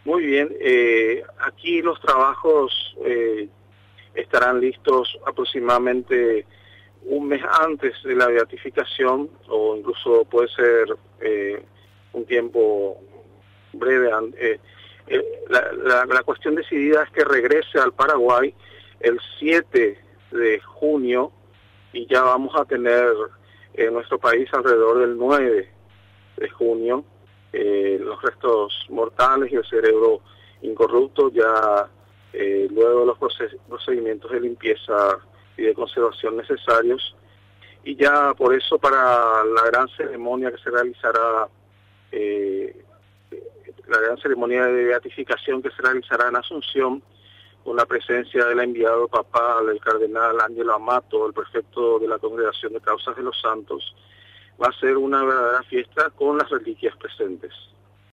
Muy bien, aquí los trabajos estarán listos aproximadamente un mes antes de la beatificación, o incluso puede ser un tiempo breve. La cuestión decidida es que regrese al Paraguay el 7 de junio y ya vamos a tener en nuestro país alrededor del 9 de junio los restos mortales y el cerebro incorrupto, ya luego de los procedimientos de limpieza y de conservación necesarios. Y ya por eso, para la gran ceremonia que se realizará, la gran ceremonia de beatificación que se realizará en Asunción, con la presencia del enviado papal, el cardenal Ángelo Amato, el prefecto de la Congregación de Causas de los Santos, va a ser una verdadera fiesta con las reliquias presentes.